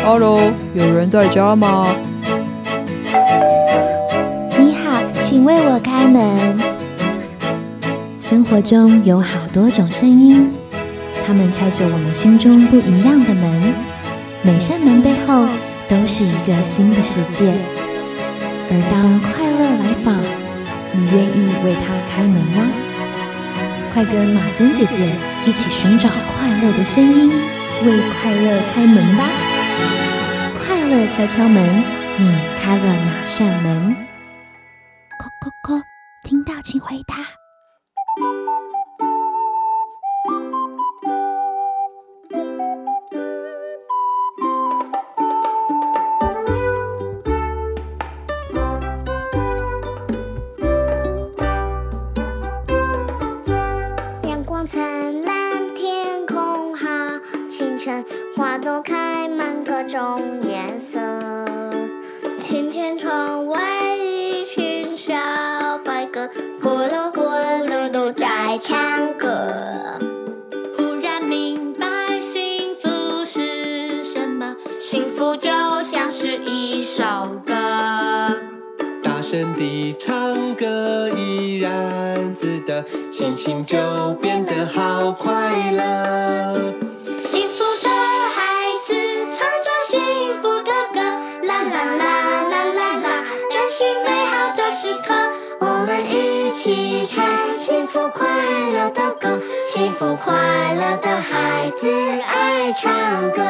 Hello， 有人在家吗？ 你好，请为我开门。生活中有好多种声音，它们敲着我们心中不一样的门，每扇门背后都是一个新的世界。而当快乐来访，你愿意为它开门吗？快跟马珍姐姐一起寻找快乐的声音，为快乐开门吧！快乐敲敲门，你开了哪扇门？叩叩叩，听到请回答。 阳光灿烂，天空好，清晨花朵开满各种颜色。今天窗外一群小白鸽，咕噜咕噜都在唱歌。忽然明白幸福是什么，幸福就像是一首歌。 大声地唱歌，怡然自得，心情就变得好快乐。 幸福的孩子唱着幸福的歌，啦啦啦啦啦啦，珍惜美好的时刻。我们一起唱幸福快乐的歌，幸福快乐的孩子爱唱歌。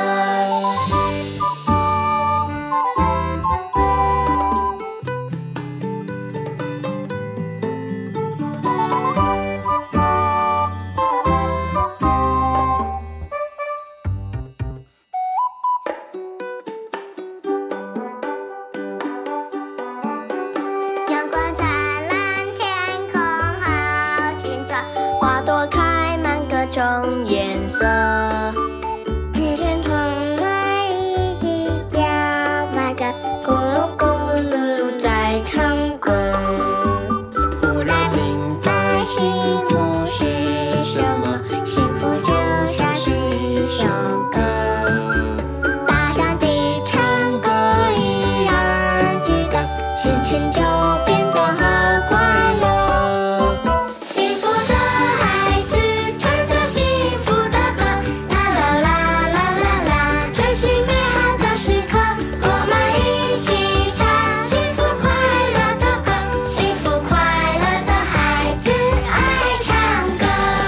阳光灿烂，天空好清澈，花朵开满各种颜色。今天窗外一起小白鸽，咕噜咕噜在唱歌。忽然明白幸福是什么，幸福就像是一首歌。大声地唱歌，怡然自得，心情就变得好快乐。幸福的孩子唱着幸福的歌，啦啦啦啦啦啦，珍惜美好的时刻。我们一起唱幸福快乐的歌，幸福快乐的孩子爱唱歌。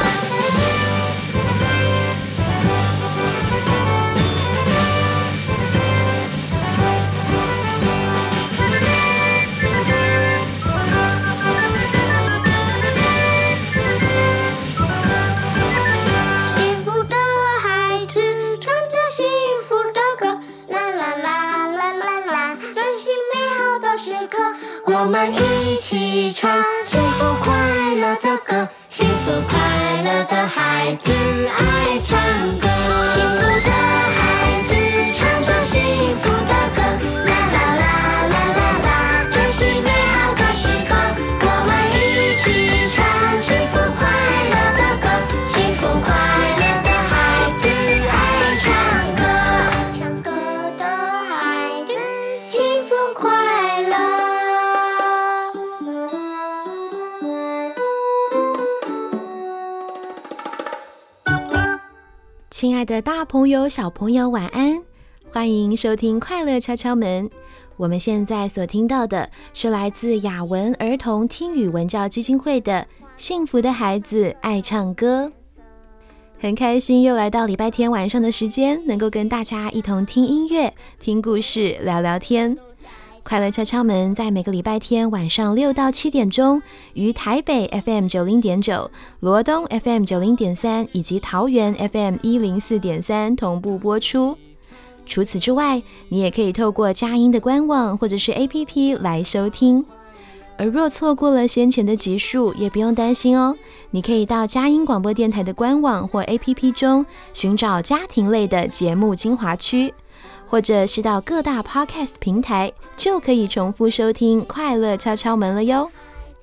幸福的孩子唱着幸福的歌，啦啦啦啦啦啦，珍惜美好的时刻。我们一起唱幸福快乐的歌，幸福快乐的孩子爱唱歌。幸福的孩子唱着幸福的歌，啦啦啦啦啦啦，珍惜美好的时刻。我们一起唱幸福快乐的歌，幸福快乐的孩子爱唱歌。唱歌的孩子幸福快乐。 亲爱的大朋友、小朋友，晚安！欢迎收听快乐敲敲门。我们现在所听到的是来自雅文儿童听语文教基金会的《幸福的孩子爱唱歌》。很开心又来到礼拜天晚上的时间，能够跟大家一同听音乐、听故事、聊聊天。快乐敲敲门在每个礼拜天晚上6到7点钟，于台北 FM 90.9、罗东 FM 90.3以及桃园 FM 104.3同步播出。除此之外，你也可以透过佳音的官网或者是 APP 来收听。而若错过了先前的集数，也不用担心哦，你可以到佳音广播电台的官网或 APP 中寻找家庭类的节目精华区，或者是到各大 Podcast 平台，就可以重复收听快乐敲敲门了哟。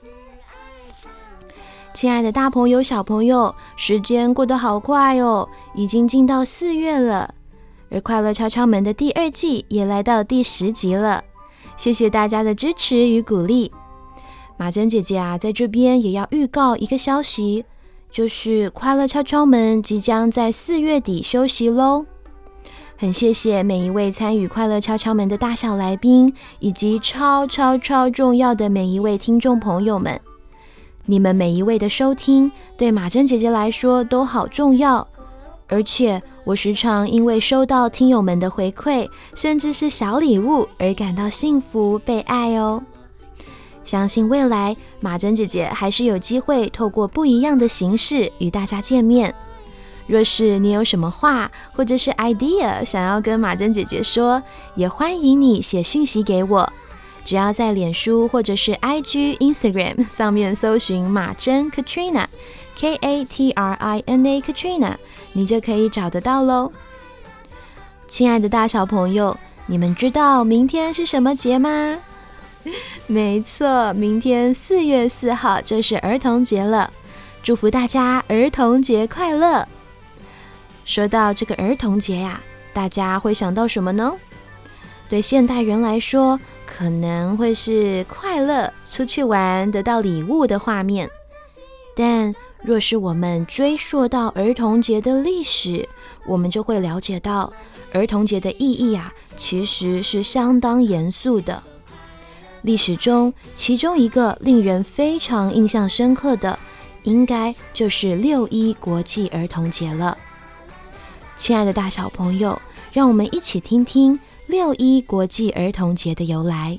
亲爱的大朋友小朋友，时间过得好快哦，已经进到4月了。 而快乐敲敲门的第2季也来到第10集了，谢谢大家的支持与鼓励。马珍姐姐啊，在这边也要预告一个消息，就是快乐敲敲门即将在4月底休息咯。很谢谢每一位参与快乐敲敲门的大小来宾，以及超重要的每一位听众朋友们。你们每一位的收听对马珍姐姐来说都好重要，而且我时常因为收到听友们的回馈，甚至是小礼物而感到幸福被爱哦。相信未来马珍姐姐还是有机会透过不一样的形式与大家见面。若是你有什么话或者是 idea 想要跟马珍姐姐说，也欢迎你写讯息给我，只要在脸书或者是 IG、Instagram 上面搜寻马珍 Katrina Katrina Katrina， 你就可以找得到咯。亲爱的大小朋友，你们知道明天是什么节吗？没错，明天4月4号就是儿童节了，祝福大家儿童节快乐。说到这个儿童节呀，大家会想到什么呢？对现代人来说，可能会是快乐、出去玩、得到礼物的画面。但若是我们追溯到儿童节的历史，我们就会了解到，儿童节的意义啊，其实是相当严肃的。历史中，其中一个令人非常印象深刻的，应该就是6·1国际儿童节了。亲爱的大小朋友，让我们一起听听6·1国际儿童节的由来。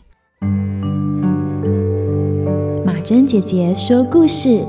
马珍姐姐说故事。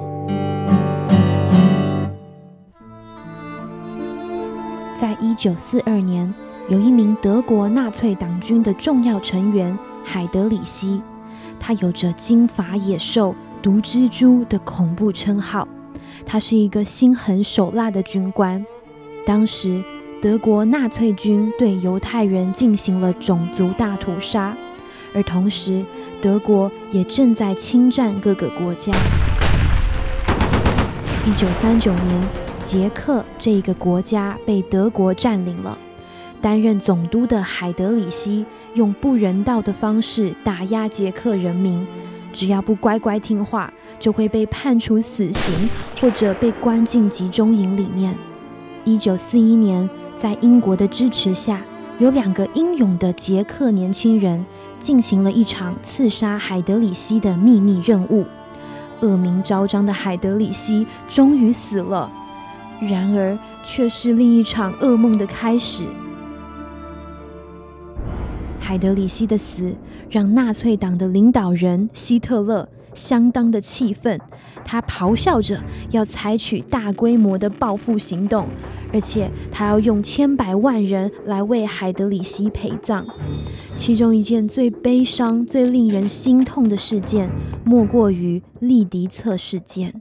在1942年，有一名德国纳粹党军的重要成员海德里希，他有着金发野兽、毒蜘蛛的恐怖称号。他是一个心狠手辣的军官。当时德国纳粹军对犹太人进行了种族大屠杀，而同时德国也正在侵占各个国家。1939年，捷克这个国家被德国占领了。担任总督的海德里希用不人道的方式打压捷克人民，只要不乖乖听话，就会被判处死刑或者被关进集中营里面。1941年，在英国的支持下，有2个英勇的捷克年轻人进行了一场刺杀海德里希的秘密任务。恶名昭彰的海德里希终于死了，然而却是另一场噩梦的开始。海德里希的死让纳粹党的领导人希特勒相当的气愤，他咆哮着要采取大规模的报复行动，而且他要用千百万人来为海德里希陪葬。其中一件最悲伤、最令人心痛的事件，莫过于利迪策事件。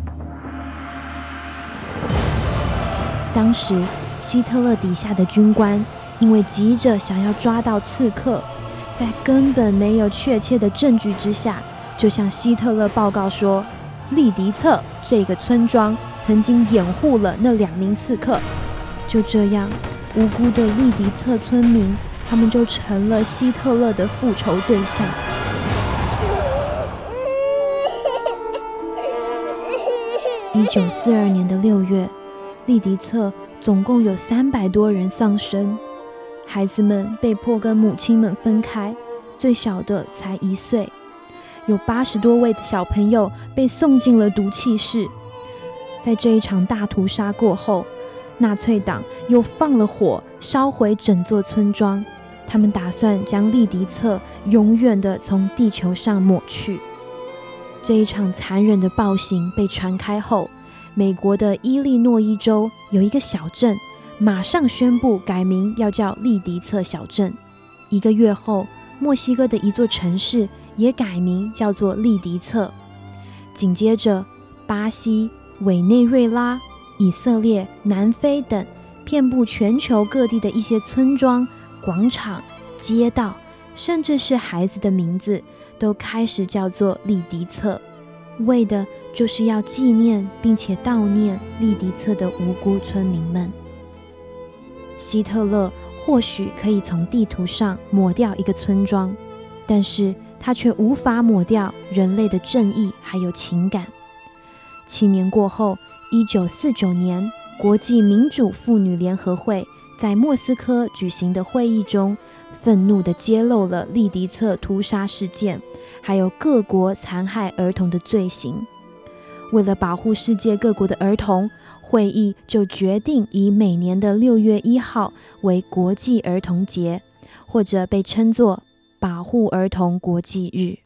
当时希特勒底下的军官因为急着想要抓到刺客，在根本没有确切的证据之下，就向希特勒报告说，利迪策这个村庄曾经掩护了那2名刺客。就这样，无辜的利迪策村民，他们就成了希特勒的复仇对象。1942年的6月，利迪策总共有300多人丧生。孩子们被迫跟母亲们分开，最小的才1岁。有80多位的小朋友被送进了毒气室。在这一场大屠杀过后，纳粹党又放了火，烧毁整座村庄。他们打算将利迪策永远地从地球上抹去。这一场残忍的暴行被传开后，美国的伊利诺伊州有一个小镇马上宣布改名，要叫利迪策小镇。1个月后，墨西哥的一座城市也改名叫做利迪策。紧接着，巴西、委内瑞拉、以色列、南非等遍布全球各地的一些村庄、广场、街道，甚至是孩子的名字，都开始叫做利迪策，为的就是要纪念并且悼念利迪策的无辜村民们。希特勒或许可以从地图上抹掉一个村庄，但是它却无法抹掉人类的正义还有情感。7年过后，1949年，国际民主妇女联合会在莫斯科举行的会议中，愤怒地揭露了利迪策屠杀事件，还有各国残害儿童的罪行。为了保护世界各国的儿童，会议就决定以每年的6月1号为国际儿童节，或者被称作保护儿童国际日。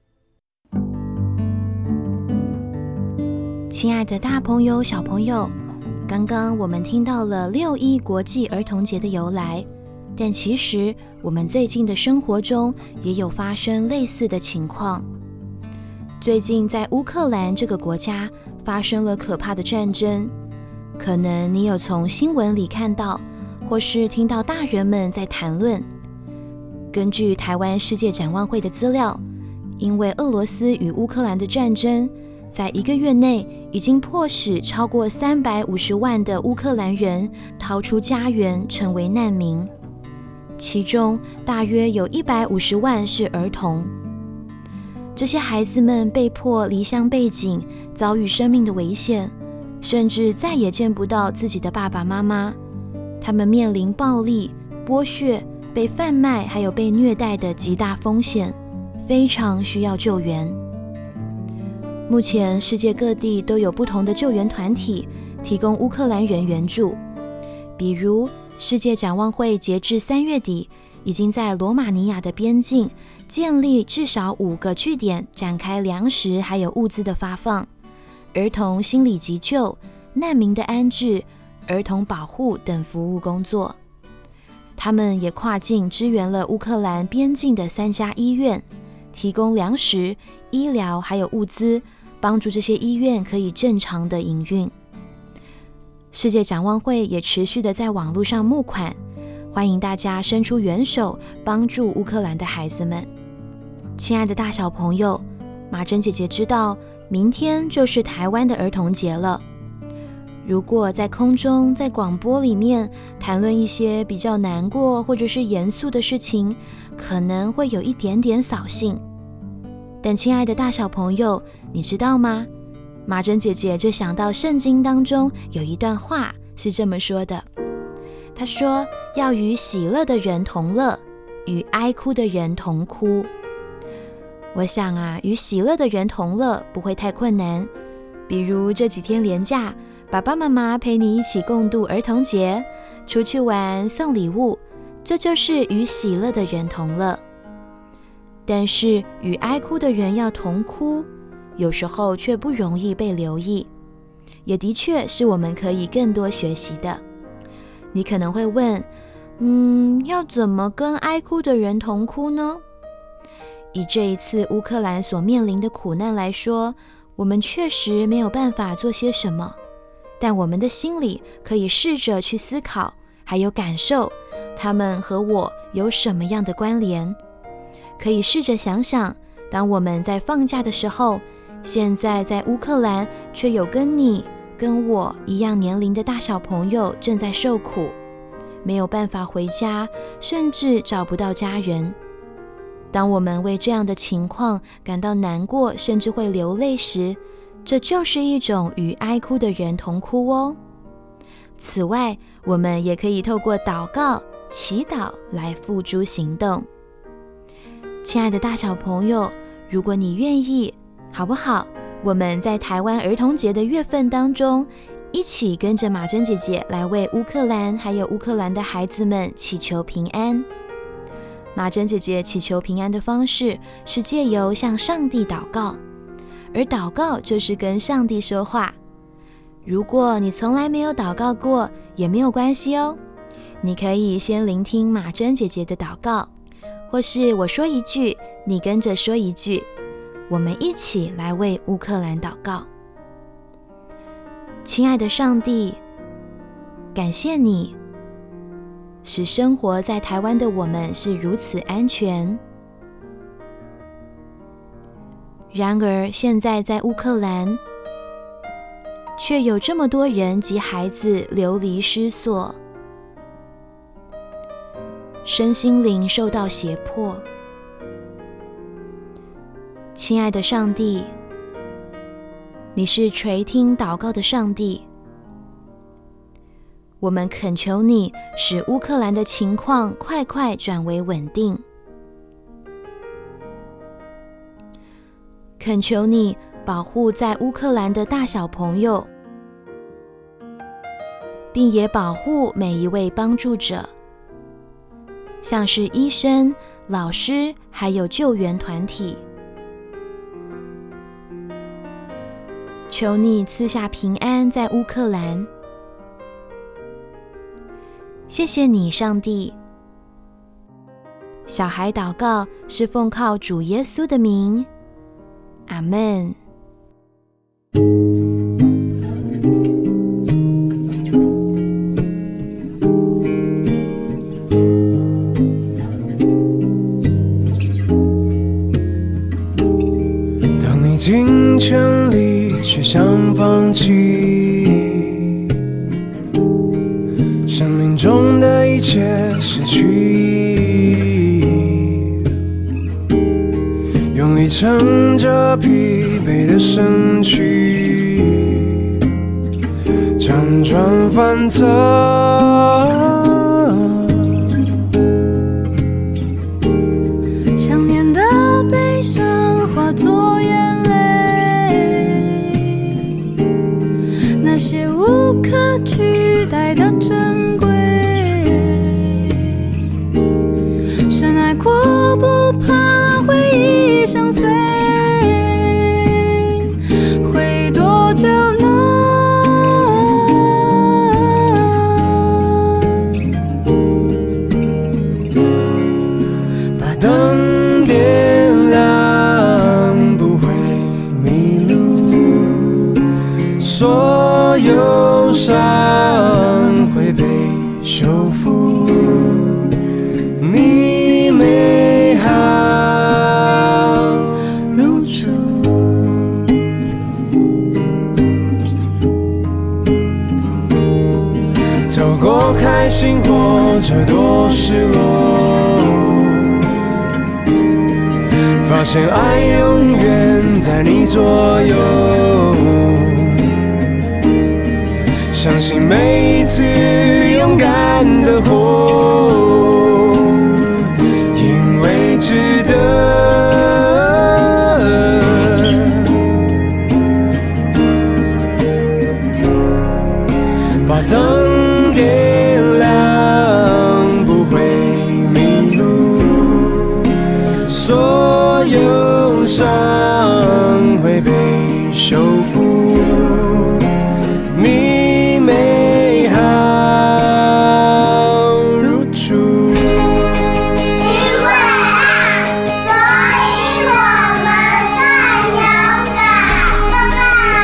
亲爱的大朋友小朋友，刚刚我们听到了6·1国际儿童节的由来，但其实我们最近的生活中也有发生类似的情况。最近在乌克兰这个国家发生了可怕的战争，可能你有从新闻里看到，或是听到大人们在谈论。根据台湾世界展望会的资料，因为俄罗斯与乌克兰的战争，在1个月内已经迫使超过350万的乌克兰人逃出家园，成为难民，其中大约有150万是儿童。这些孩子们被迫离乡背井，遭遇生命的危险，甚至再也见不到自己的爸爸妈妈。他们面临暴力、剥削、被贩卖，还有被虐待的极大风险，非常需要救援。目前世界各地都有不同的救援团体提供乌克兰人援助，比如世界展望会截至3月底，已经在罗马尼亚的边境建立至少5个据点，展开粮食还有物资的发放、儿童心理急救、难民的安置、儿童保护等服务工作。他们也跨境支援了乌克兰边境的3家医院，提供粮食、医疗还有物资，帮助这些医院可以正常的营运。世界展望会也持续的在网络上募款，欢迎大家伸出援手，帮助乌克兰的孩子们。亲爱的大小朋友，马珍姐姐知道明天就是台湾的儿童节了。如果在空中在广播里面谈论一些比较难过或者是严肃的事情，可能会有一点点扫兴。但亲爱的大小朋友，你知道吗？马珍姐姐就想到圣经当中有一段话是这么说的，她说要与喜乐的人同乐，与哀哭的人同哭。我想啊，与喜乐的人同乐不会太困难，比如这几天连假，爸爸妈妈陪你一起共度儿童节，出去玩送礼物，这就是与喜乐的人同乐。但是与哀哭的人要同哭，有时候却不容易被留意，也的确是我们可以更多学习的。你可能会问，要怎么跟哀哭的人同哭呢？以这一次乌克兰所面临的苦难来说，我们确实没有办法做些什么，但我们的心里可以试着去思考，还有感受他们和我有什么样的关联。可以试着想想，当我们在放假的时候，现在在乌克兰却有跟你跟我一样年龄的大小朋友正在受苦，没有办法回家，甚至找不到家人。当我们为这样的情况感到难过，甚至会流泪时，这就是一种与哀哭的人同哭哦。此外，我们也可以透过祷告、祈祷来付诸行动。亲爱的大小朋友，如果你愿意，好不好？我们在台湾儿童节的月份当中，一起跟着马珍姐姐来为乌克兰还有乌克兰的孩子们祈求平安。马珍姐姐祈求平安的方式是借由向上帝祷告，而祷告就是跟上帝说话。如果你从来没有祷告过，也没有关系哦。你可以先聆听马珍姐姐的祷告，或是我说一句，你跟着说一句，我们一起来为乌克兰祷告。亲爱的上帝，感谢你使生活在台湾的我们是如此安全。然而现在在乌克兰，却有这么多人及孩子流离失所。 身心灵受到胁迫。亲爱的上帝，你是垂听祷告的上帝，我们恳求你使乌克兰的情况快快转为稳定，恳求你保护在乌克兰的大小朋友，并也保护每一位帮助者，像是医生、老师还有救援团体。求你赐下平安在乌克兰。谢谢你，上帝。小孩祷告是奉靠主耶稣的名，阿们。 当你尽全力却想放弃，生命中的一切失去意义，用力撑着疲惫的身躯，辗转反侧， 想念的悲伤化作眼泪，那些无可取代的珍贵，深爱过不怕回忆相随，会多久呢？ 把灯点亮，不会迷路，所有伤会被修复，你美好如初。走过开心或者多失落，发现爱永远在你左右，相信每一次勇敢的活，因为值得。把灯点亮，不会迷路，所有伤会被修复，你美好如初。 因为爱，所以我们更勇敢，更爱。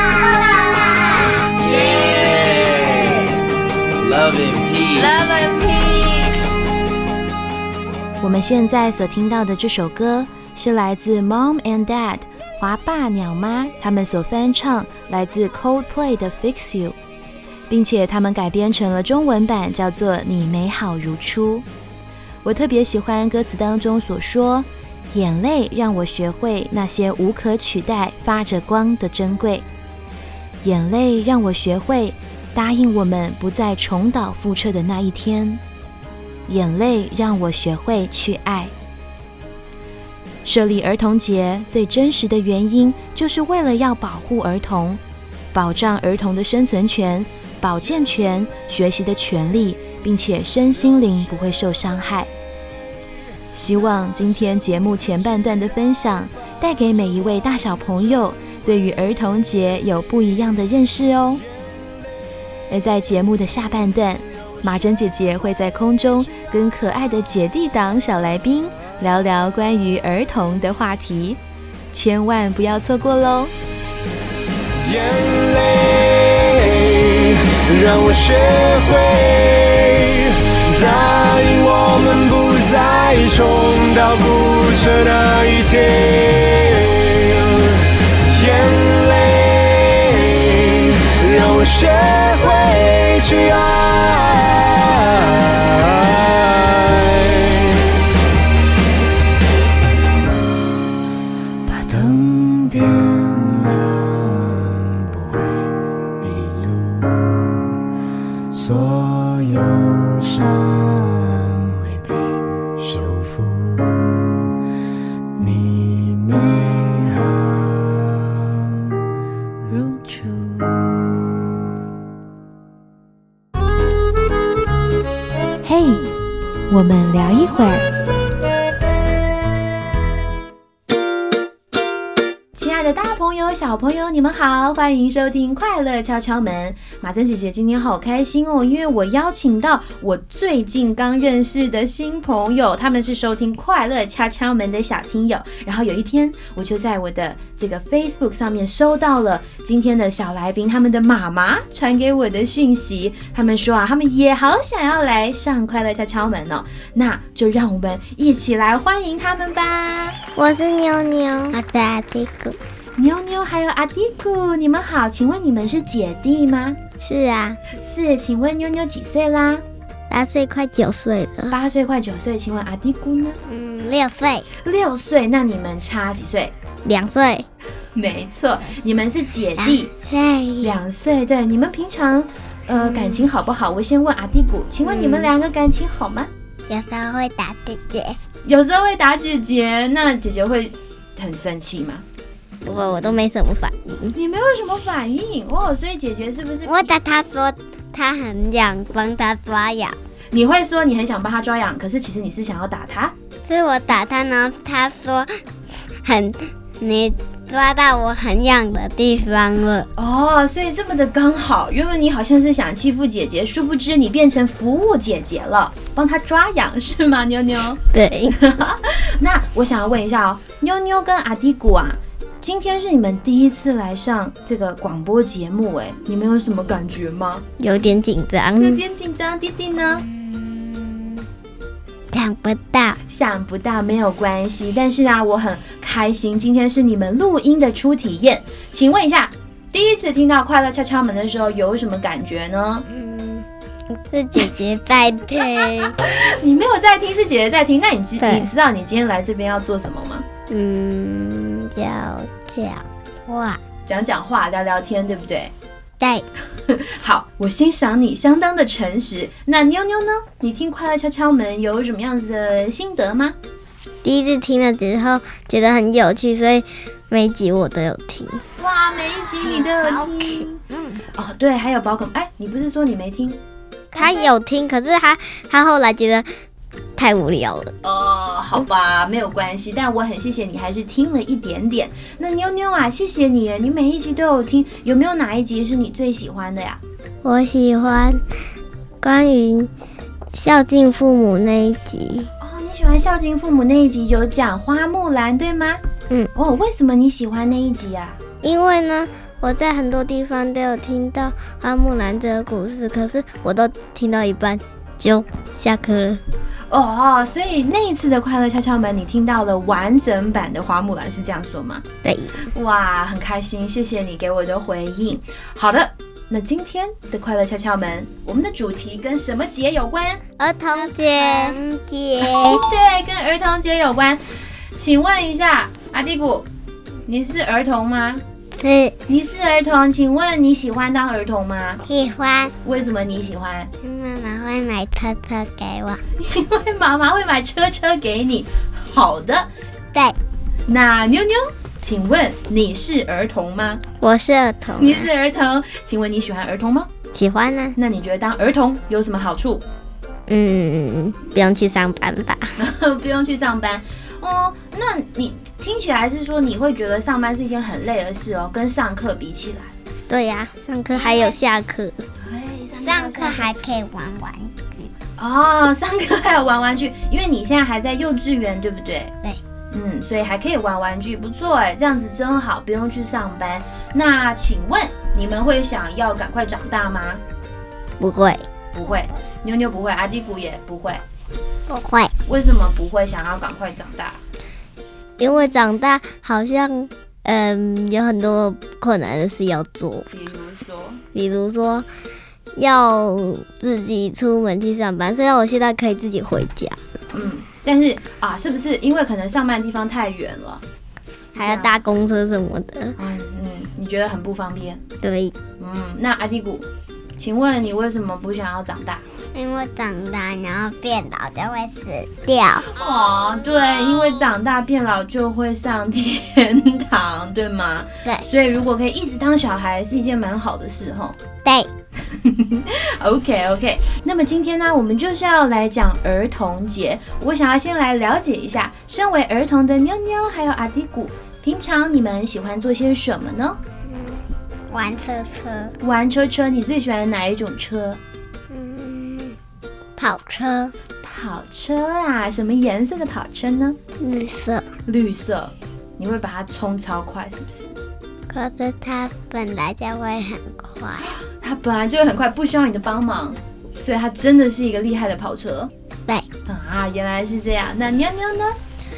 Love and peace. Love and peace。 我们现在所听到的这首歌是来自 Mom and Dad 华爸鸟妈他们所翻唱来自 Coldplay 的 Fix You， 并且他们改编成了中文版，叫做你美好如初。我特别喜欢歌词当中所说，眼泪让我学会那些无可取代发着光的珍贵，眼泪让我学会答应我们不再重蹈覆辙的那一天，眼泪让我学会去爱。设立儿童节最真实的原因，就是为了要保护儿童，保障儿童的生存权、保健权、学习的权利，并且身心灵不会受伤害。希望今天节目前半段的分享，带给每一位大小朋友对于儿童节有不一样的认识哦。而在节目的下半段，马珍姐姐会在空中跟可爱的姐弟党小来宾聊聊关于儿童的话题，千万不要错过咯。 眼泪让我学会答应我们不再重蹈覆辙那一天，眼泪让我学会去爱， 嘿，我们聊一会儿。亲爱的大朋友小朋友，你们好，欢迎收听快乐敲敲门。马珍姐姐今天好开心哦，因为我邀请到我最近刚认识的新朋友，他们是收听快乐敲敲门的小听友。然后有一天我就在我的这个 Facebook 上面收到了今天的小来宾他们的妈妈传给我的讯息，他们说啊，他们也好想要来上快乐敲敲门哦，那就让我们一起来欢迎他们吧。 我是妞妞，我是阿迪古。 妞妞还有阿迪古，你们好，请问你们是姐弟吗？ 是啊， 是，请问妞妞几岁啦 8岁快9岁了。 8岁快9岁，请问阿迪古呢 ？6岁。 6岁，那你们差几岁 ？2岁。 没错，你们是姐弟。2岁，对，你们平常感情好不好？我先问阿迪古，请问你们两个感情好吗？ 有时候会打姐姐。 有时候会打姐姐，那姐姐会很生气吗？ 不过我都没什么反应。 你没有什么反应哦，所以姐姐是不是？ 我打她说她很痒，帮她抓痒。 你会说你很想帮她抓痒，可是其实你是想要打她。 是我打她，然后她说你抓到我很痒的地方了。 哦，所以这么的刚好，原本你好像是想欺负姐姐，殊不知你变成服务姐姐了，帮她抓痒是吗？妞妞。 对。 那我想要问一下哦，妞妞跟阿迪古啊，今天是你们第一次来上这个广播节目，你们有什么感觉吗？ 有点紧张。 有点紧张。弟弟呢？ 想不到没有关系，但是啊，我很开心，今天是你们录音的初体验。请问一下，第一次听到快乐敲敲门的时候有什么感觉呢？ 是姐姐在听。 你没有在听，是姐姐在听。那你知道你今天来这边要做什么吗？ 要讲话，聊聊天，对不对？ 对。 好，我欣赏你相当的诚实。那妞妞呢？你听快乐敲敲门有什么样子的心得吗？ 第一次听了之后觉得很有趣，所以每一集我都有听。 哇，每一集你都有听。哦，对，还有宝可梦。你不是说你没听？ 他有听，可是他后来觉得太无聊了。 好吧，没有关系，但我很谢谢你还是听了一点点。那妞妞啊，谢谢你，你每一集都有听，有没有哪一集是你最喜欢的呀？ 我喜欢关于孝敬父母那一集。 你喜欢孝敬父母那一集，有讲花木兰对吗？为什么你喜欢那一集啊？ 因为呢，我在很多地方都有听到花木兰这个故事，可是我都听到一半就下课了。 所以那一次的快乐敲敲门，你听到了完整版的花木兰，是这样说吗？ 对。 哇，很开心，谢谢你给我的回应。好的，那今天的快乐敲敲门，我们的主题跟什么节有关？ 儿童节。 对，跟儿童节有关。请问一下，阿迪古，你是儿童吗？ 是。 你是儿童，请问你喜欢当儿童吗？ 喜欢。 为什么你喜欢？ 妈妈会买车车给我。 因为妈妈会买车给你。好的。 对。 那妞妞，请问你是儿童吗？ 我是儿童。 你是儿童，请问你喜欢儿童吗？ 喜欢啊。 那你觉得当儿童有什么好处？ 不用去上班吧。 不用去上班。那你听起来是说你会觉得上班是一件很累的事哦，跟上课比起来。 对呀，上课还有下课。 对， 上课还可以玩玩具。 上课还有玩玩具，因为你现在还在幼稚园，对不对？ 对。 所以还可以玩玩具，不错这样子真好，不用去上班。那请问你们会想要赶快长大吗？ 不会。 不会。妞妞不会，阿迪古也不会。 不会。 为什么不会想要赶快长大？ 因为长大好像有很多困难的事要做。比如说要自己出门去上班，虽然我现在可以自己回家。 但是是不是因为可能上班的地方太远了， 还要搭公车什么的？ 你觉得很不方便？ 对。 那阿迪古，请问你为什么不想要长大？ 因为长大然后变老就会死掉。 对，因为长大变老就会上天堂，对吗？ 对。 所以如果可以一直当小孩是一件蛮好的事吼。 对。 OK， 那么今天呢，我们就是要来讲儿童节。我想要先来了解一下，身为儿童的妞妞还有阿迪古，平常你们喜欢做些什么呢？ 玩车车。 玩车车，你最喜欢哪一种车？ 跑车。 跑车啊，什么颜色的跑车呢？ 绿色。 绿色。你会把它冲超快，是不是？ 可是它本来就会很快。 它本来就会很快，不需要你的帮忙，所以它真的是一个厉害的跑车。 对。 啊，原来是这样。那妞妞呢？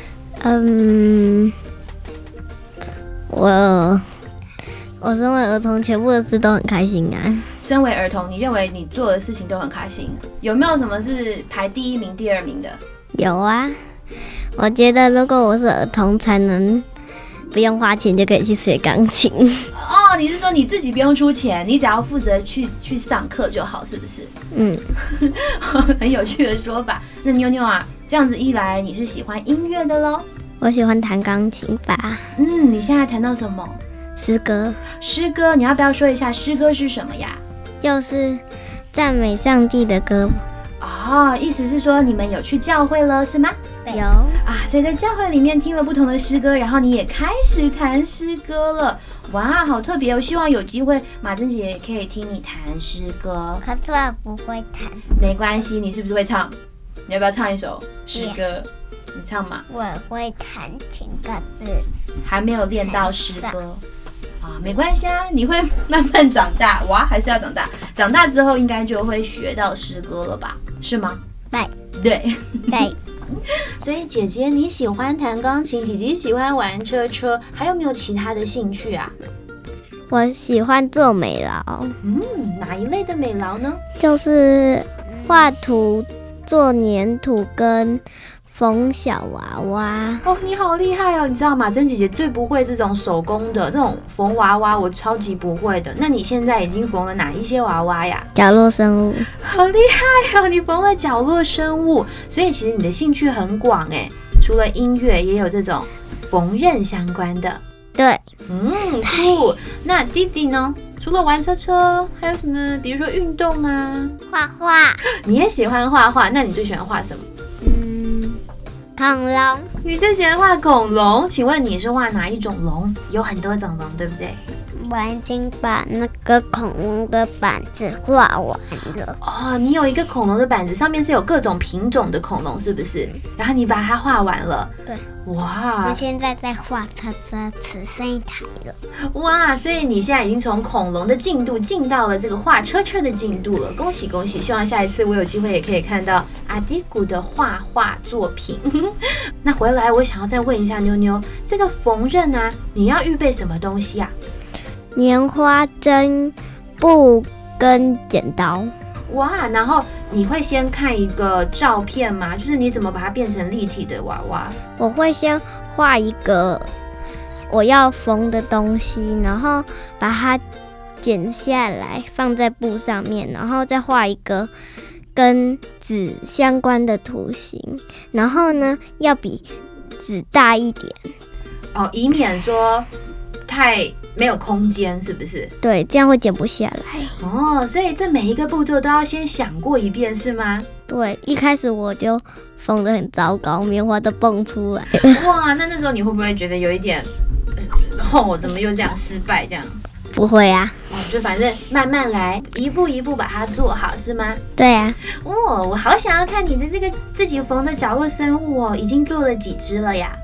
我身为儿童，全部的事都很开心啊。 身为儿童，你认为你做的事情都很开心？有没有什么是排第一名、第二名的？ 有啊，我觉得如果我是儿童，才能不用花钱就可以去学钢琴。 哦，你是说你自己不用出钱，你只要负责去上课就好，是不是？很有趣的说法。那妞妞啊，这样子一来，你是喜欢音乐的咯？ 我喜欢弹钢琴吧。 你现在弹到什么？ 诗歌。 诗歌，你要不要说一下诗歌是什么呀？ 就是赞美上帝的歌。 哦，意思是说你们有去教会了是吗？ 有啊，所以在教会里面听了不同的诗歌，然后你也开始弹诗歌了。哇，好特别哦！希望有机会马珍姐也可以听你弹诗歌。 可是我不会弹。没关系，你是不是会唱？你要不要唱一首诗歌？你唱嘛。 我会弹琴，可是还没有练到诗歌。没关系啊，你会慢慢长大。哇，还是要长大。长大之后应该就会学到诗歌了吧？是吗？对。所以姐姐你喜欢弹钢琴，弟弟喜欢玩车车，还有没有其他的兴趣啊？ 我喜欢做美劳。 哪一类的美劳呢？ 就是画图、做粘土跟缝小娃娃。 哦，你好厉害哦！你知道马珍姐姐最不会这种手工的这种缝娃娃，我超级不会的。那你现在已经缝了哪一些娃娃呀？ 角落生物。 好厉害哦！你缝了角落生物，所以其实你的兴趣很广哎。除了音乐，也有这种缝纫相关的。 对。 酷。那弟弟呢？除了玩车车，还有什么？比如说运动啊？ 画画。 你也喜欢画画？那你最喜欢画什么？ 恐龙。 你最喜欢画恐龙？请问你是画哪一种龙？有很多种龙，对不对？ 我已经把那个恐龙的板子画完了。 哦，你有一个恐龙的板子，上面是有各种品种的恐龙，是不是？然后你把它画完了。 对。 哇！ 我现在在画车车，只剩一台了。 哇！所以你现在已经从恐龙的进度进到了这个画车车的进度了，恭喜恭喜！希望下一次我有机会也可以看到阿迪古的画画作品。那回来我想要再问一下妞妞，这个缝纫啊，你要预备什么东西啊？ 棉花、针、布跟剪刀。 哇，然后你会先看一个照片吗？就是你怎么把它变成立体的娃娃？ 我会先画一个我要缝的东西，然后把它剪下来放在布上面，然后再画一个跟纸相关的图形，然后呢要比纸大一点。 哦，以免说太没有空间，是不是？ 对，这样会剪不下来。 哦，所以这每一个步骤都要先想过一遍，是吗？ 对，一开始我就缝得很糟糕，棉花都蹦出来。 哇，那时候你会不会觉得有一点，怎么又这样失败这样？ 不会啊。 就反正慢慢来，一步一步把它做好，是吗？ 对啊。 我好想要看你的这个自己缝的角落生物哦，已经做了几只了呀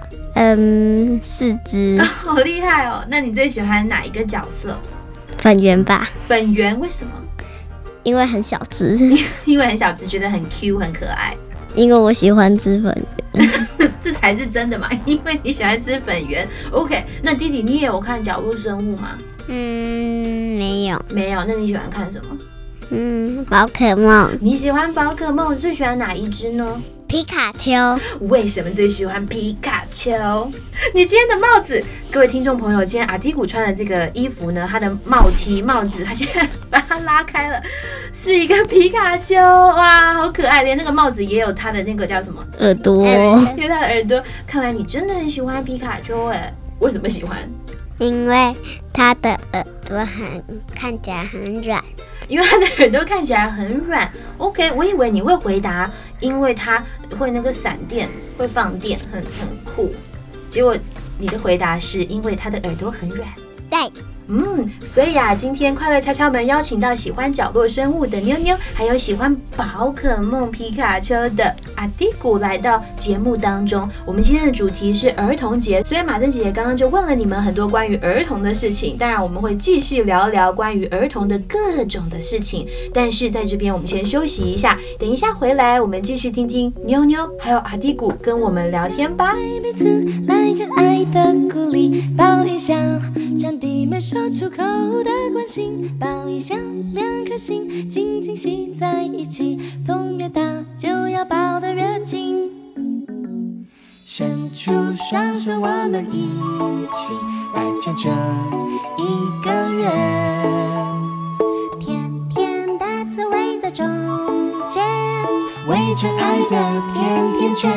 4只。 好厉害哦！那你最喜欢哪一个角色？ 粉圆吧。 粉圆为什么？ 因为很小只。 因为很小只，觉得很 Q 很可爱。 因为我喜欢吃粉圆。 这才是真的嘛，因为你喜欢吃粉圆。OK， 那弟弟你也有看角落生物吗？ 没有。 没有，那你喜欢看什么？ 宝可梦。 你喜欢宝可梦，最喜欢哪一只呢？ 皮卡丘。 为什么最喜欢皮卡丘？你今天的帽子，各位听众朋友，今天阿迪古穿的这个衣服呢，他的帽子，他现在把它拉开了，是一个皮卡丘，哇，好可爱！连那个帽子也有它的那个叫什么耳朵， 有它的耳朵。看来你真的很喜欢皮卡丘哎，为什么喜欢？ 因为它的耳朵看起来很软。 因为他的耳朵看起来很软。OK， 我以为你会回答，因为他会那个闪电，会放电，很酷。结果你的回答是因为他的耳朵很软。 对。 所以啊，今天快乐敲敲门邀请到喜欢角落生物的妞妞，还有喜欢宝可梦皮卡丘的阿迪古来到节目当中。我们今天的主题是儿童节，所以马珍姐姐刚刚就问了你们很多关于儿童的事情，当然我们会继续聊聊关于儿童的各种的事情。但是在这边我们先休息一下，等一下回来我们继续听听妞妞还有阿迪古跟我们聊天吧。 彼此来个爱的鼓励，抱一下，传递没说出口的关心，抱一下，两颗心紧紧系在一起，风越大就要抱得越紧，伸出双手，我们一起来牵着一个人， 甜甜的滋味在中间， 围着爱的甜甜圈。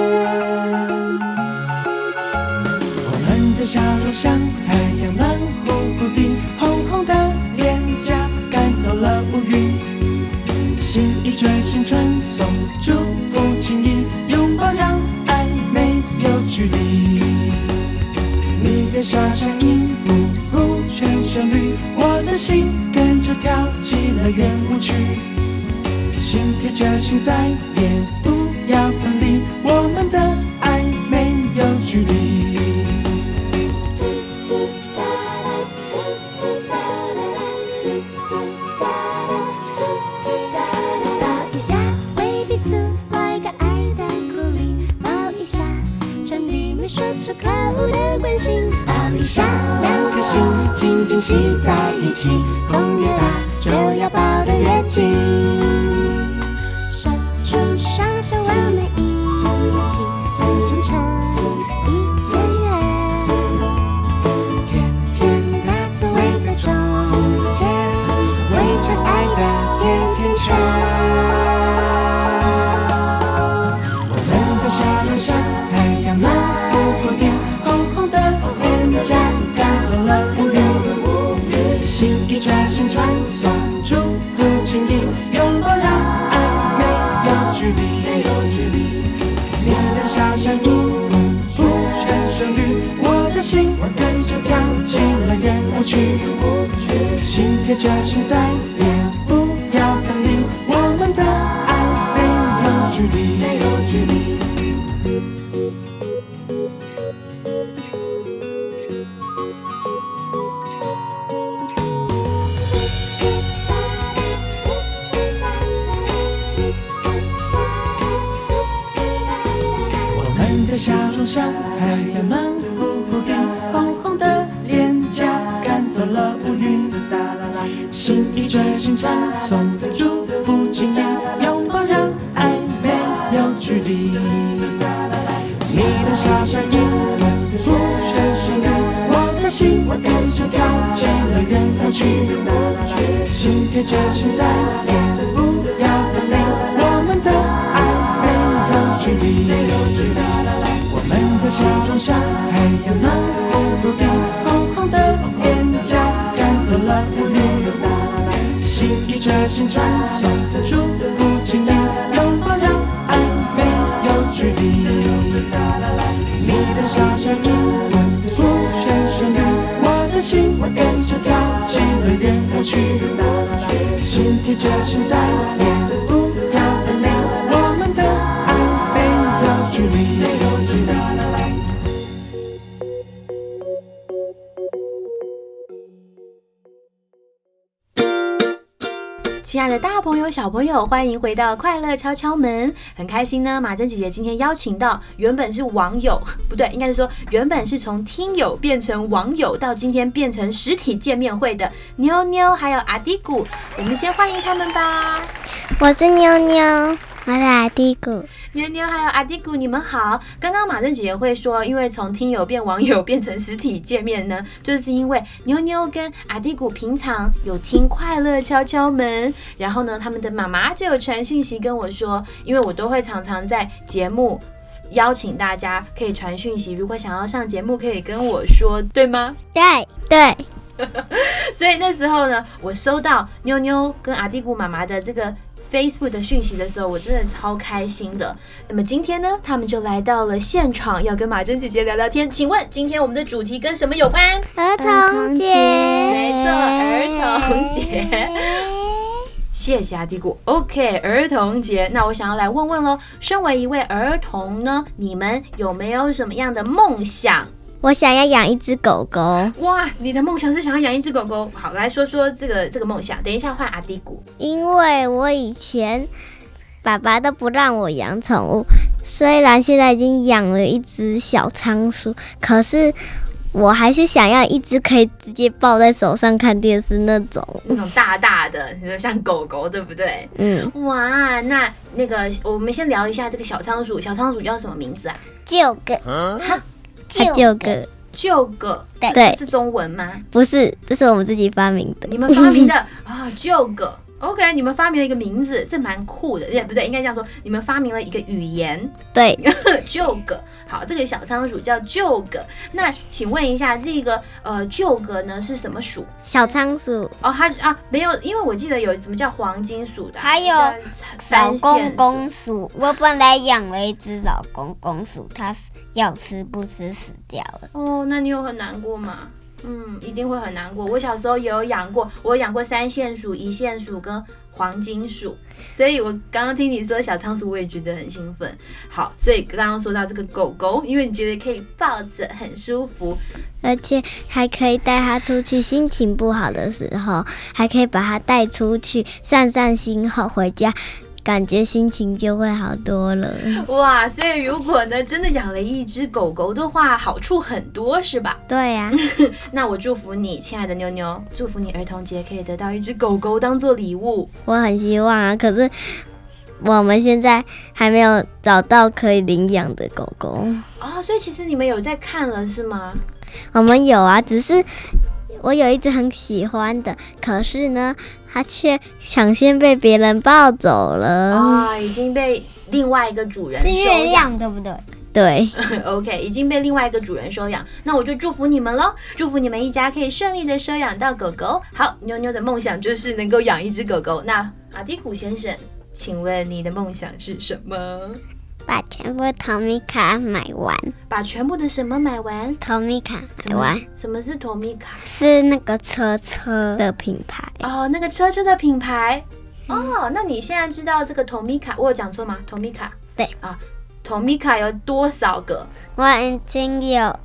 我们的笑容像太阳暖乎乎的，红红的脸颊赶走了乌云，心意转心传送祝福情谊，拥抱让爱没有距离。你的傻傻音符谱成旋律，我的心跟着跳起了圆舞曲，心贴着心再也不要分离，我们的爱没有距离。 抱一下，为彼此来个爱的鼓励，抱一下，传递没说出口的关心，抱一下， 两颗心紧紧系在一起，风越大就要抱得越紧， 伸出双手，我们一起牵成一个圆， 甜甜的滋味在中间，围着爱的甜甜圈。我们的笑容像太阳暖乎乎的，红红的脸颊赶走了乌云，心意转心传送祝福情谊，拥抱让爱没有距离。你的笑声音符谱成旋律，我的心跟着跳起了圆舞曲，心贴着心再也不要分离，我们的爱没有距离。我们的笑容像太阳暖乎乎的，红红的脸颊赶走了乌云，心意转心传送祝福情谊，拥抱让爱没有距离。你的傻傻音符谱成旋律，我的心跟着跳起了圆舞曲，心贴着心再也不要分离，我们的爱没有距离。我们的笑容像太阳暖乎乎的，红红的脸颊赶走了乌云，心意着心传送祝福情谊，拥抱让爱没有距离。你的笑声音符谱成旋律，我的心跟着跳起了圆舞曲，心贴着心再也不要分离，我们的爱没有距离。 亲爱的大朋友小朋友，欢迎回到快乐敲敲门。很开心呢，马珍姐姐今天邀请到原本是网友，不对，应该是说原本是从听友变成网友，到今天变成实体见面会的妞妞还有阿迪古，我们先欢迎他们吧。 我是妞妞，我是阿迪古。 妞妞还有阿迪古，你们好。刚刚马珍姐姐会说，因为从听友变网友变成实体见面呢，就是因为妞妞跟阿迪古平常有听快乐敲敲门，然后呢，他们的妈妈就有传讯息跟我说，因为我都会常常在节目邀请大家可以传讯息，如果想要上节目可以跟我说，对吗？ 对。 所以那时候呢，我收到妞妞跟阿迪古妈妈的这个 Facebook 的讯息的时候，我真的超开心的。那么今天呢，他们就来到了现场，要跟马珍姐姐聊聊天。请问今天我们的主题跟什么有关？ 儿童节， 没错，儿童节。谢谢阿迪古。OK， 儿童节，那我想要来问问咯，身为一位儿童呢，你们有没有什么样的梦想？ 我想要养一只狗狗。 哇，你的梦想是想要养一只狗狗。好，来说说这个梦想。等一下换阿迪古。 因为我以前爸爸都不让我养宠物，虽然现在已经养了一只小仓鼠，可是我还是想要一只可以直接抱在手上看电视那种大大的，像狗狗，对不对？哇，那个，我们先聊一下这个小仓鼠。小仓鼠叫什么名字啊？ 救个， 救个， 对， 是中文吗？ 不是，这是我们自己发明的。 你们发明的啊，救个。OK， 你们发明了一个名字，这蛮酷的，不对，应该这样说，你们发明了一个语言， 对， 救个。好，这个小仓鼠叫救个。那请问一下，这个救个呢是什么鼠？ 小仓鼠。 它没有，因为我记得有什么叫黄金鼠的， 还有老公公鼠。我本来养了一只老公公鼠，它要吃不吃死掉了。 哦，那你有很难过吗？一定会很难过。我小时候也有养过，我有养过3线鼠、1线鼠跟黄金鼠，所以我刚刚听你说小仓鼠，我也觉得很兴奋。好，所以刚刚说到这个狗狗，因为你觉得可以抱着很舒服， 而且还可以带它出去，心情不好的时候，还可以把它带出去散散心后回家。感觉心情就会好多了。 哇，所以如果呢真的养了一只狗狗的话，好处很多是吧？ 对呀。 那我祝福你，亲爱的妞妞，祝福你儿童节可以得到一只狗狗当做礼物。 我很希望啊，可是我们现在还没有找到可以领养的狗狗。 所以其实你们有在看了是吗？ 我们有啊，只是我有一只很喜欢的，可是呢它却抢先被别人抱走了。 已经被另外一个主人收养。 是月亮对不对？ 对。 OK， 已经被另外一个主人收养。那我就祝福你们咯，祝福你们一家可以顺利的收养到狗狗。好，妞妞的梦想就是能够养一只狗狗。那阿迪古先生，请问你的梦想是什么？ 把全部托米卡买完。 把全部的什么买完？ 托米卡买完。 什么是托米卡？ 是那个车的品牌。 那个车的品牌。那你现在知道这个托米卡，我有讲错吗？托米卡。 对啊，托米卡有多少个？ 我已经有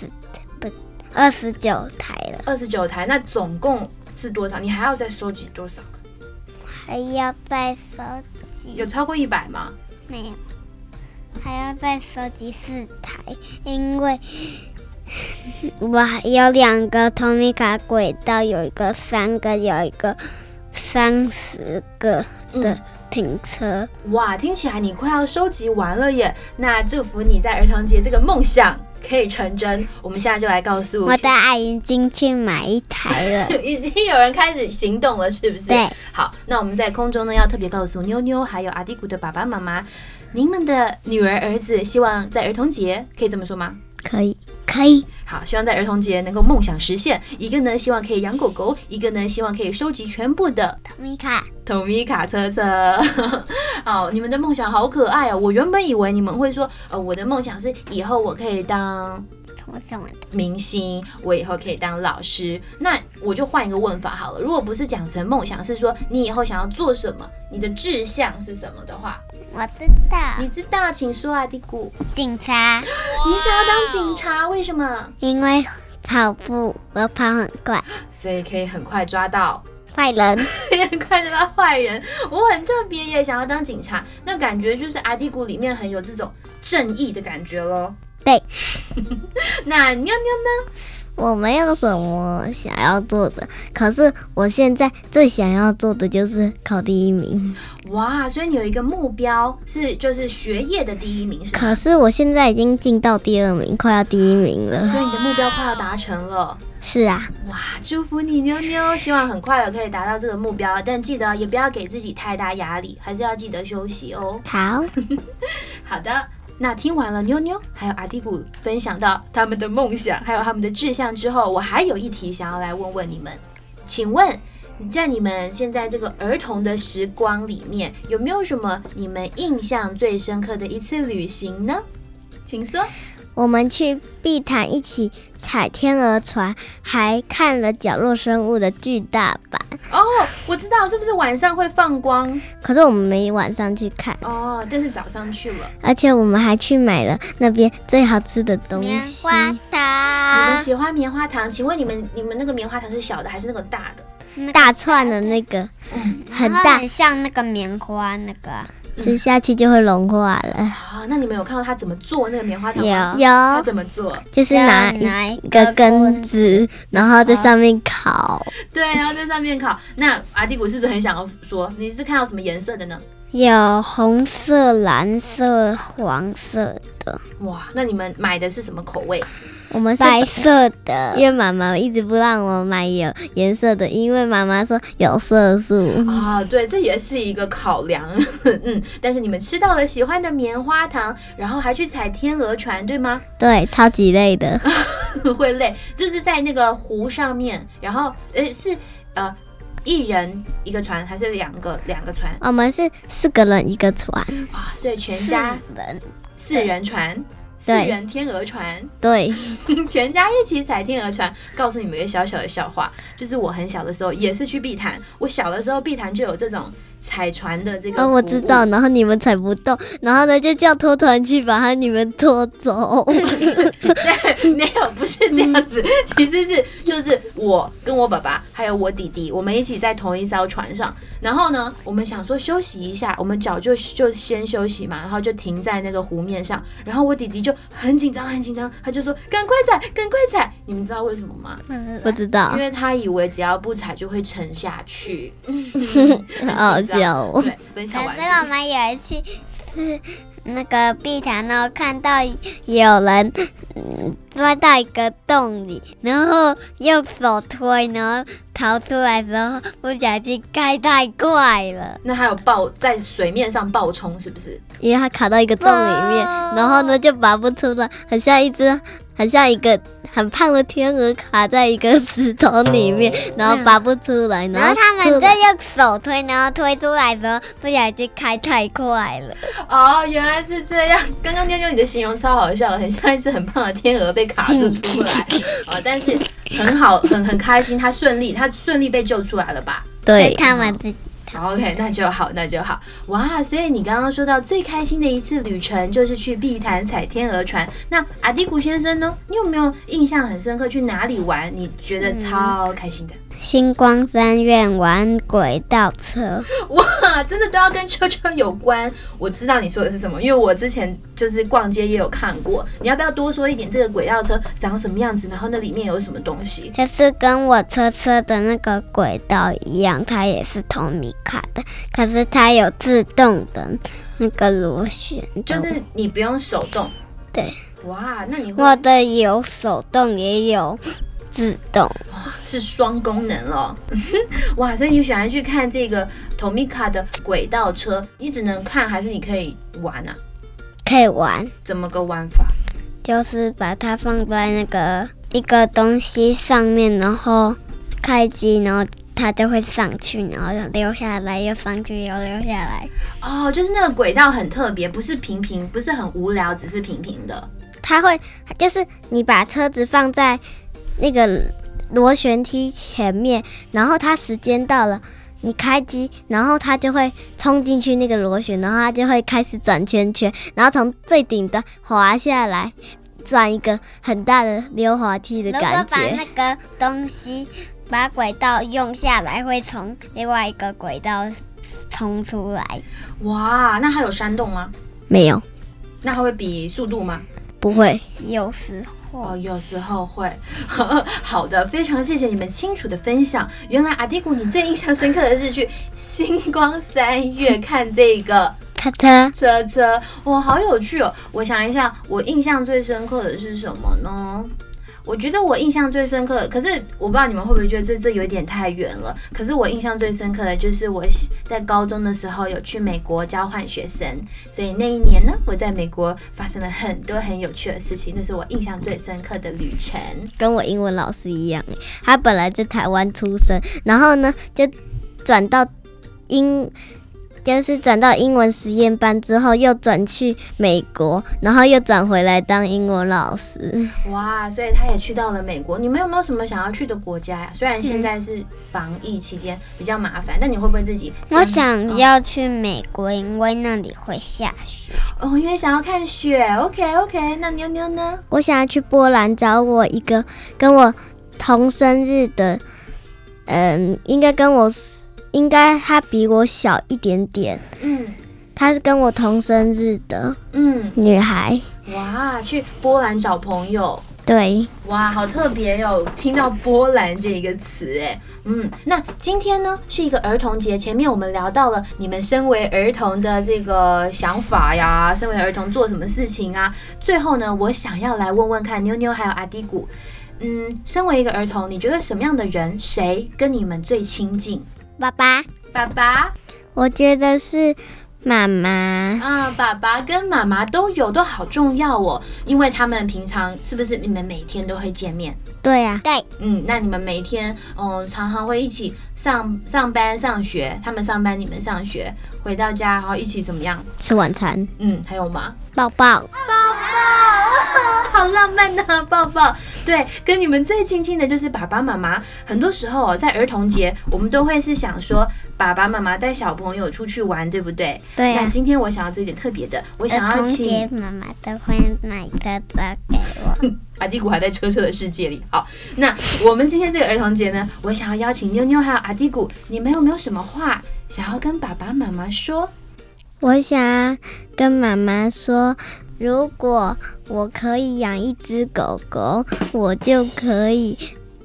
29台了。 29台，那总共是多少？你还要再收集多少个？ 还要再收集。 有超过100吗？ 没有。还要再收集4台，因为我有2个托米卡轨道，有一个3个，有一个30个的停车。 哇，听起来你快要收集完了耶！那祝福你在儿童节这个梦想可以成真。我们现在就来告诉我的阿姨已经去买1台了。 已经有人开始行动了，是不是？ 对。好， 那我们在空中呢，要特别告诉妞妞还有阿迪古的爸爸妈妈，您们的女儿儿子希望在儿童节，可以这么说吗？ 可以。 好，希望在儿童节能够梦想实现。一个呢，希望可以养狗狗；一个呢，希望可以收集全部的托米卡车。你们的梦想好可爱哦！我原本以为你们会说，我的梦想是以后我可以当明星，我以后可以当老师。那我就换一个问法好了，如果不是讲成梦想，是说你以后想要做什么，你的志向是什么的话， 我知道。 你知道，请说啊，迪古。 警察。 你想要当警察？为什么？ 因为跑步，我跑很快， 所以可以很快抓到坏人。 很快抓到坏人。我很特别耶，想要当警察，那感觉就是阿迪古里面很有这种正义的感觉咯。 对。 那妞妞呢？ 我没有什么想要做的，可是我现在最想要做的就是考第1名。 哇，所以你有一个目标就是学业的第1名是吗？ 可是我现在已经进到第2名，快要第1名了。 所以你的目标快要达成了。 是啊。 哇，祝福你妞妞，希望很快的可以达到这个目标，但记得也不要给自己太大压力，还是要记得休息哦。 好。 好的。 那听完了妞妞还有阿迪古分享到他们的梦想还有他们的志向之后，我还有一题想要来问问你们，请问在你们现在这个儿童的时光里面，有没有什么你们印象最深刻的一次旅行呢？请说。 我们去碧潭一起踩天鹅船，还看了角落生物的巨大版。 哦，我知道，是不是晚上会放光？ 可是我们没晚上去看哦，但是早上去了。 而且我们还去买了那边最好吃的东西——棉花糖。 你们喜欢棉花糖？请问你们那个棉花糖是小的还是那个大的？ 大串的那个，很大，很像那个棉花那个。吃下去就会融化了。 啊，那你们有看到他怎么做那个棉花糖吗？ 有。 他怎么做？ 就是拿一个根子，然后在上面烤。 对，然后在上面烤。那阿迪古是不是很想要说，你是看到什么颜色的呢？ 有红色、蓝色、黄色的。 哇，那你们买的是什么口味？ 我们是白色的，因为妈妈一直不让我买有颜色的，因为妈妈说有色素啊。对，这也是一个考量。但是你们吃到了喜欢的棉花糖，然后还去踩天鹅船，对吗？ 对，超级累的。 会累，就是在那个湖上面，然后是一人一个船还是两个船？ 我们是4个人一个船啊，所以全家4人船。4人天鹅船， 对， 全家一起踩天鹅船。告诉你们一个小小的笑话，就是我很小的时候也是去碧潭，我小的时候碧潭就有这种踩船的这个服务。 我知道，然后你们踩不动，然后呢就叫拖团去把你们拖走。 对，没有，不是这样子，其实是就是我跟我爸爸还有我弟弟，我们一起在同一艘船上。然后呢，我们想说休息一下，我们脚就先休息嘛，然后就停在那个湖面上。然后我弟弟就很紧张，他就说赶快踩！你们知道为什么吗？ 不知道， 因为他以为只要不踩就会沉下去。 好笑哦。 对，分享完。 可是我们有一次是那个碧潭，然后看到有人钻到一个洞里，然后用手推，然后逃出来的时候不小心开太快了。 那还有在水面上暴冲，是不是？ 因为他卡到一个洞里面，然后呢就拔不出来，很像一个很胖的天鹅卡在一个石头里面，然后拔不出来，然后他们就用手推，然后推出来的时候不小心开太快了。 哦，原来是这样。刚刚妞妞你的形容超好笑的，很像一只很胖的天鹅被卡住出来。但是很好，很开心，他顺利被救出来了吧？ 对，他们自己。 OK， 那就好。哇，所以你刚刚说到最开心的一次旅程就是去碧潭踩天鹅船。那阿迪古先生呢？你有没有印象很深刻去哪里玩？你觉得超开心的？ 星光三院玩轨道车。 哇，真的都要跟车有关。我知道你说的是什么，因为我之前就是逛街也有看过。你要不要多说一点这个轨道车长什么样子，然后那里面有什么东西？ 就是跟我车的那个轨道一样，它也是透明卡的，可是它有自动的那个螺旋， 就是你不用手动。 对。 哇，那你我的有手动也有自动， 是双功能了。哇，所以你喜欢去看这个 Tomica 的轨道车，你只能看还是你可以玩啊？ 可以玩。 怎么个玩法？ 就是把它放在那个一个东西上面，然后开机，然后它就会上去，然后溜下来，又上去，又溜下来。 哦，就是那个轨道很特别，不是平，不是很无聊，只是平的。 它会，就是你把车子放在那个螺旋梯前面，然后它时间到了，你开机，然后它就会冲进去那个螺旋，然后它就会开始转圈圈，然后从最顶端滑下来，转一个很大的溜滑梯的感觉。如果把那个东西把轨道用下来，会从另外一个轨道冲出来。 哇，那还有山洞吗？ 没有。 那还会比速度吗？ 不会，有时候。 有时候会。好的，非常谢谢你们清楚的分享。原来阿迪古你最印象深刻的是去星光三月看这个车，哇，好有趣哦！我想一下，我印象最深刻的是什么呢？ 我觉得我印象最深刻的，可是我不知道你们会不会觉得这有点太远了。可是我印象最深刻的就是我在高中的时候有去美国交换学生，所以那一年呢，我在美国发生了很多很有趣的事情，那是我印象最深刻的旅程。 跟我英文老师一样，他本来在台湾出生，然后呢就转到英文实验班之后，又转去美国，然后又转回来当英文老师。 哇，所以他也去到了美国。你们有没有什么想要去的国家呀？虽然现在是防疫期间比较麻烦，但你会不会自己？ 我想要去美国，因为那里会下雪。 哦，因为想要看雪。OK， 那妞妞呢？ 我想要去波兰找我一个跟我同生日的，应该他比我小一点点。她是跟我同生日的女孩。 哇，去波兰找朋友。 对， 哇，好特别哟！听到波兰这个词，哎，那今天呢是一个儿童节，前面我们聊到了你们身为儿童的这个想法呀，身为儿童做什么事情啊？最后呢，我想要来问问看妞妞还有阿迪古，身为一个儿童，你觉得什么样的人，谁跟你们最亲近？ 爸爸，我觉得是妈妈啊，爸爸跟妈妈都好重要哦，因为他们平常是不是你们每天都会见面？ 对啊，对， 那你们每天常常会一起上班上学，他们上班你们上学，回到家然后一起怎么样？ 吃晚餐。 还有吗？ 抱抱， 好浪漫啊，抱抱。对，跟你们最亲近的就是爸爸妈妈。很多时候在儿童节，我们都会是想说爸爸妈妈带小朋友出去玩，对不对？ 对啊。 那今天我想要做一点特别的，我想要请儿童节妈妈都会买车车给我。 阿迪古还在车的世界里。好，那我们今天这个儿童节呢，我想要邀请妞妞还有阿迪古，你们有没有什么话想要跟爸爸妈妈说？ 我想要跟妈妈说，如果我可以养一只狗狗，我就可以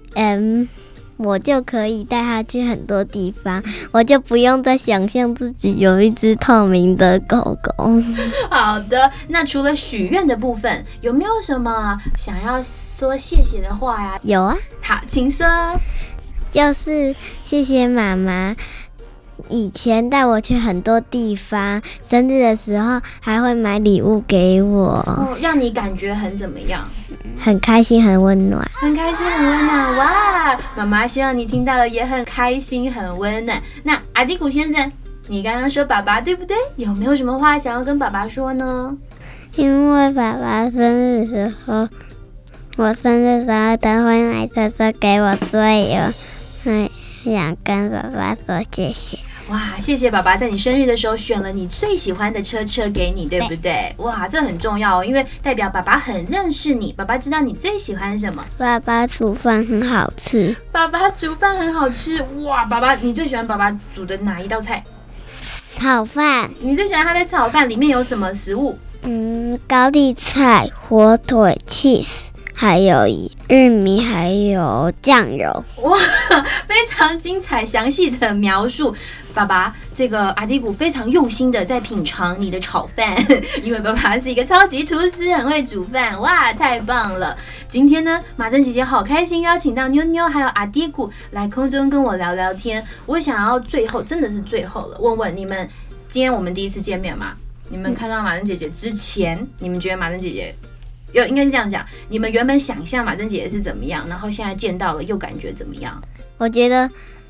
带它去很多地方，我就不用再想象自己有一只透明的狗狗。 好的，那除了许愿的部分，有没有什么想要说谢谢的话呀？ 有啊， 好，请说。 就是谢谢妈妈以前带我去很多地方，生日的时候还会买礼物给我， 让你感觉很怎么样？ 很开心，很温暖。 很开心，很温暖。哇，妈妈希望你听到了也很开心，很温暖。那阿迪古先生，你刚刚说爸爸对不对？有没有什么话想要跟爸爸说呢？ 因为爸爸生日的时候，我生日的时候都会买车车给我，所以我想跟爸爸说谢谢。 哇，谢谢爸爸在你生日的时候选了你最喜欢的车车给你，对不对？哇，这很重要哦，因为代表爸爸很认识你，爸爸知道你最喜欢什么。 爸爸煮饭很好吃。 爸爸煮饭很好吃。哇，爸爸，你最喜欢爸爸煮的哪一道菜？ 炒饭。 你最喜欢他的炒饭里面有什么食物？ 高丽菜、火腿、cheese。还有玉米，还有酱油。 哇，非常精彩详细的描述。爸爸，这个阿迪古非常用心的在品尝你的炒饭，因为爸爸是一个超级厨师，很会煮饭。哇，太棒了！今天呢，马珍姐姐好开心邀请到妞妞还有阿迪古来空中跟我聊聊天。我想要最后，真的是最后了，问问你们，今天我们第一次见面嘛？你们看到马珍姐姐之前，你们觉得马珍姐姐应该是这样讲，你们原本想象马珍姐姐是怎么样，然后现在见到了又感觉怎么样？我觉得，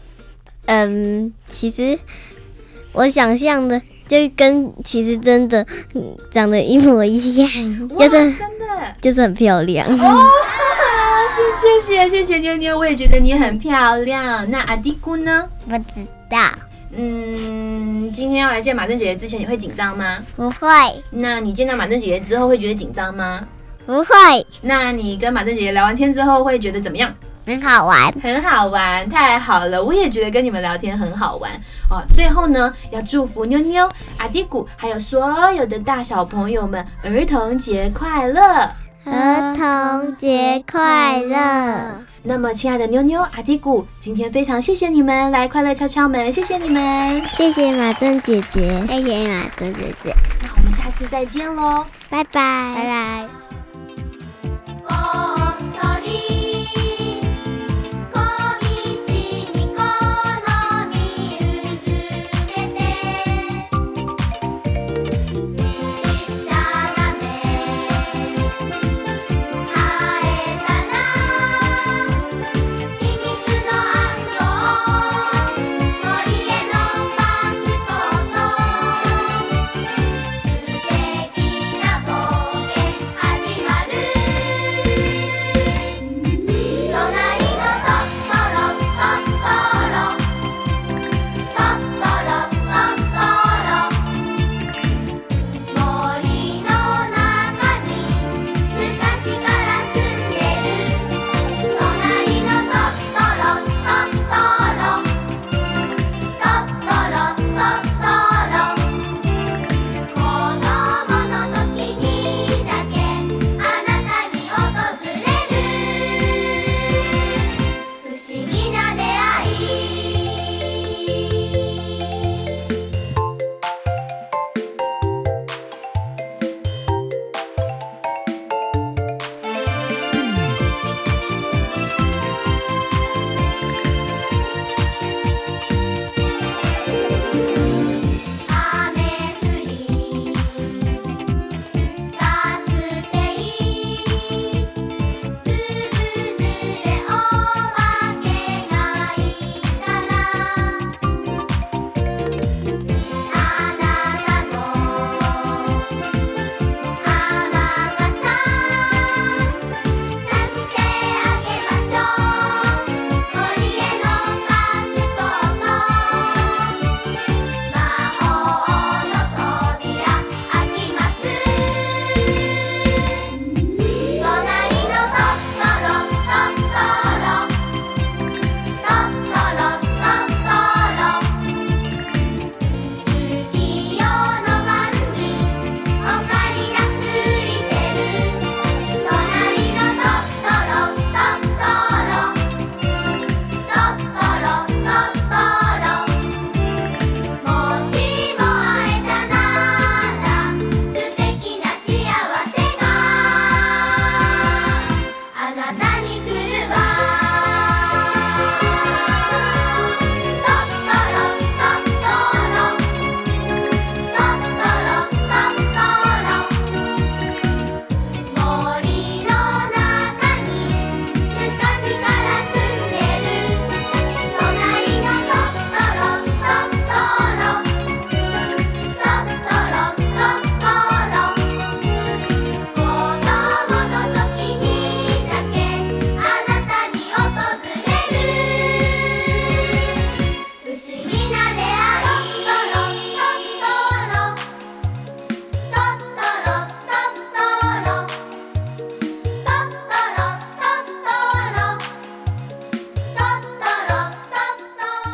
其实我想象的就跟其实真的长得一模一样，就是真的就是很漂亮。 哦，谢谢妞妞，我也觉得你很漂亮。那阿迪姑呢？ 不知道。 今天要来见马珍姐姐之前，你会紧张吗？ 不会。 那你见到马珍姐姐之后会觉得紧张吗？ 不会。 那你跟马珍姐姐聊完天之后会觉得怎么样？ 很好玩， 很好玩，太好了！我也觉得跟你们聊天很好玩哦。最后呢，要祝福妞妞、阿迪古还有所有的大小朋友们儿童节快乐！ 儿童节快乐！ 那么，亲爱的妞妞、阿迪古，今天非常谢谢你们来快乐敲敲门，谢谢你们， 谢谢马珍姐姐，谢谢马珍姐姐。 那我们下次再见喽， 拜拜，拜拜。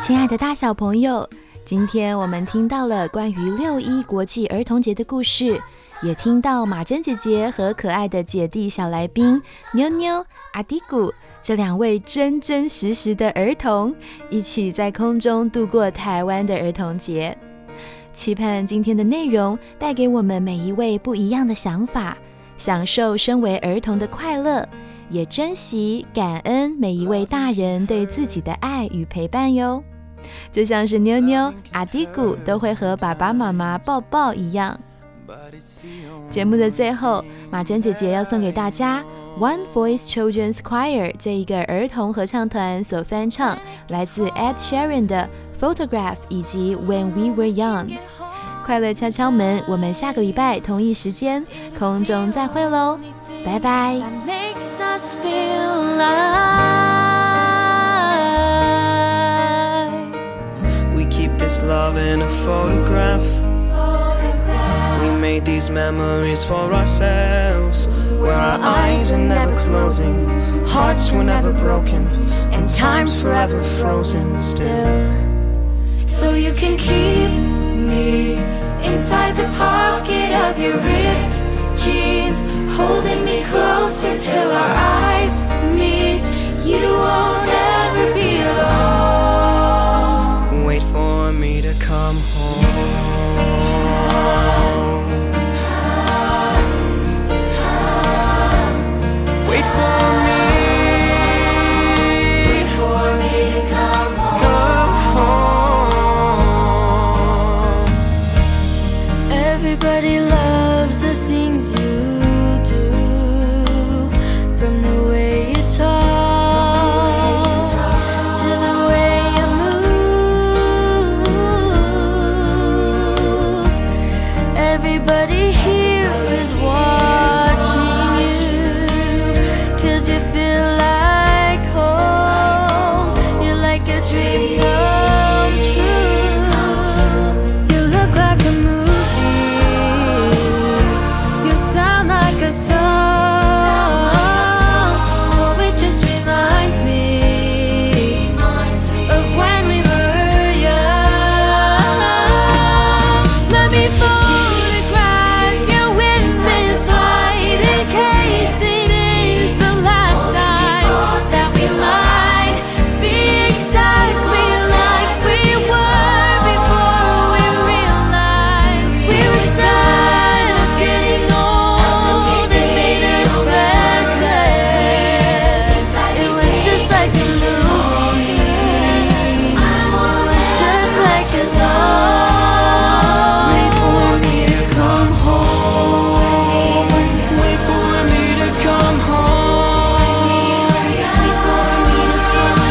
亲爱的大小朋友，今天我们听到了关于6·1国际儿童节的故事，也听到马珍姐姐和可爱的姐弟小来宾妞妞、阿迪古这2位真真实实的儿童，一起在空中度过台湾的儿童节。期盼今天的内容带给我们每一位不一样的想法，享受身为儿童的快乐，也珍惜感恩每一位大人对自己的爱与陪伴哟。就像是妞妞、阿迪古都会和爸爸妈妈抱抱一样。节目的最后，马珍姐姐要送给大家 One Voice Children's Choir 这一个儿童合唱团所翻唱来自 Ed Sheeran 的 Photograph 以及 When We Were Young。 快乐敲敲门，我们下个礼拜同一时间空中再会咯，拜拜。 This love in a photograph. We made these memories for ourselves, where our eyes are never closing, hearts were never broken, and time's forever frozen still. So you can keep me inside the pocket of your ripped jeans, holding me closer till our eyes meet. You won't ever be alone. Wait for me to come home. Wait for me. Wait for me to come home. Come home. Everybody loves the things you do, from the way you talk to the way you move. Everybody here is watching you, 'cause you feel like home. You're like a dream come true. You look like a movie, you sound like a song. Oh, it just reminds me of when we were young. Let me photograph you in this light, in case it is the last time that we might be exactly like we were before we realized we were tired of getting old. It made us restless. It was just like a movie. It was just like a song. Wait for me to come home. Wait for me to come home. Wait for me to come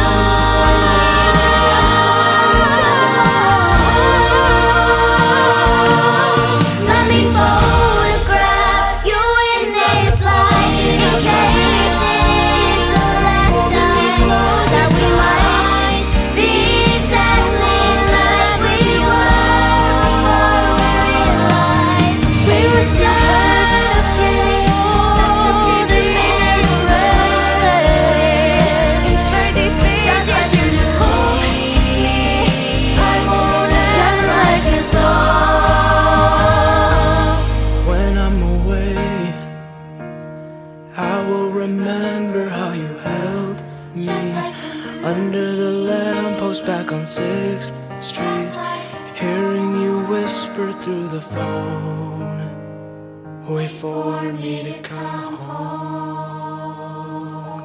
home. Let me photograph you in this light, in case it is the last time that we might be exactly like we were before we realized we were tired of getting old. It made us restless. Inside these pages, just like you told me, I won't just like a song. When I'm away, I will remember how you held me under the lamppost back on 6th Street, hearing you whisper through the phone. Wait for me to come home.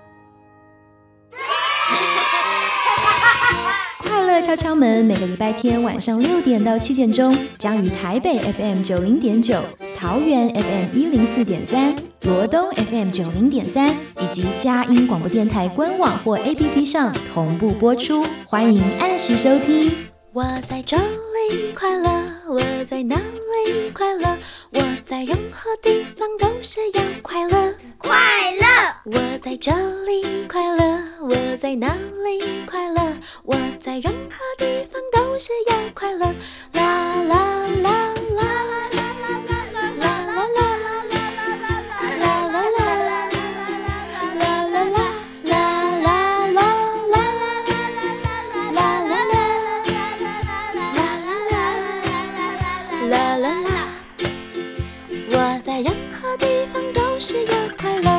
快乐敲敲门每个礼拜天晚上6点到7点钟，将于台北 FM 90.9、桃园 FM 104.3、罗东 FM 90.3以及佳音广播电台官网或 APP 上同步播出，欢迎按时收听。 我在这里快乐，我在哪里快乐，我在任何地方都是要快乐。 快乐， 我在这里快乐，我在哪里快乐，我在任何地方都是要快乐。啦啦啦啦啦啦啦啦啦啦啦啦。 啦啦啦，我在任何地方都是要快乐。